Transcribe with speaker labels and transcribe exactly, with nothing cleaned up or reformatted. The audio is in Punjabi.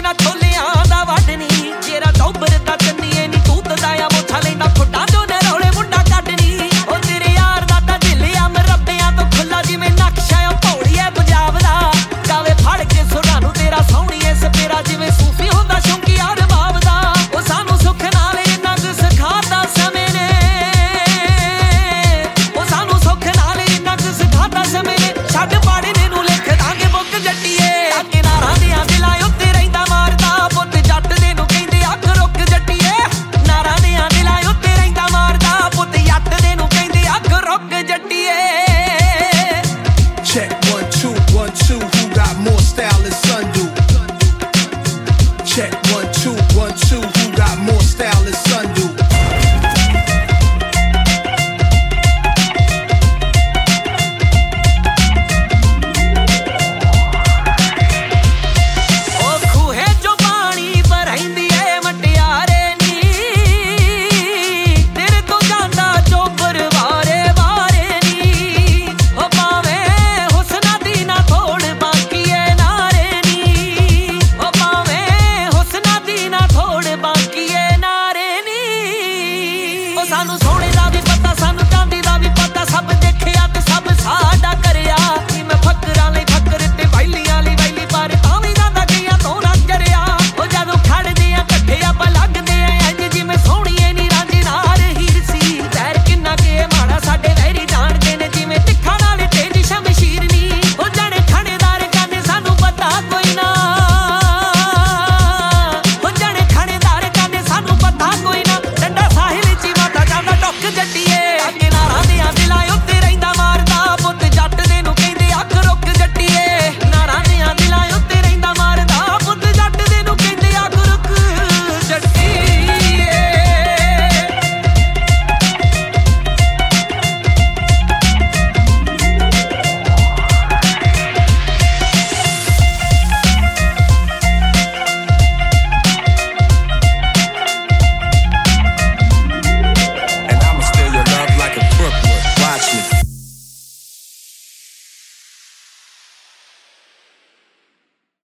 Speaker 1: ਨਾ ਛੋਲਿਆਂ ਦਾ ਵੱਢਣੀ ਤੇਰਾ ਟੌਬਰ ਦਾ ਕੰਨੀਏ ਨੀ ਤੂਤ ਦਾ ਆ ਮੋਠਾ ਲੈਂਦਾ ਫੁੱਟਾਂ ਚੋਂ ਨਰੌਲੇ ਮੁੰਡਾ ਕੱਢਣੀ ਉਹ ਤੇਰੇ ਯਾਰ ਦਾ ਤਾਂ ਦਿਲ ਆ ਮਰੱਬਿਆਂ ਤੋਂ ਖੁੱਲਾ ਜਿਵੇਂ ਨਕਸ਼ਾ ਆ ਭੌਲੀਏ ਪੰਜਾਬ ਦਾ ਗਾਵੇ ਫੜ ਕੇ ਸੁਰਾਂ ਨੂੰ ਤੇਰਾ ਸੋਹਣੀਏ ਸਪੇਰਾ ਜਿਵੇਂ ਸੂਫੀ ਹੁੰਦਾ ਸ਼ੌਂਕੀਆ ਰਬਾਬ ਦਾ ਉਹ ਸਾਨੂੰ ਸੁੱਖ ਨਾਲ ਇੰਨਾ ਕੁ ਸਿਖਾਤਾ ਸਮੇਂ ਨੇ ਉਹ ਸਾਨੂੰ ਸੁੱਖ ਨਾਲ ਇੰਨਾ ਕੁ ਸਿਖਾਤਾ ਸਮੇਂ ਨੇ ਛੱਡ ਪਾੜੇ ਨੂੰ ਲਿਖ ਦਾਂਗੇ ਬੁੱਕ ਜੱਟੀਏ ਅੱਗੇ ਨਾਰਾਂ ਦੀਆਂ ਦਿਲਾਂ ਉੱਤੇ ਰਹਿੰਦਾ ਮਾਰਦਾ ਪੁੱਤ ਜੱਟ ਦੇ ਨੂੰ ਕਹਿੰਦੇ ਅੱਖ ਰੁੱਕ ਜੱਟੀਏ ਨਾਰਾਂ ਦੀਆਂ ਦਿਲਾਂ ਉੱਤੇ ਰਹਿੰਦਾ ਮਾਰਦਾ ਪੁੱਤ ਜੱਟ ਦੇ ਨੂੰ ਕਹਿੰਦੇ ਅੱਖ ਰੁੱਕ ਜੱਟੀਏ
Speaker 2: Check one two one two who got more style than Sun do? Check one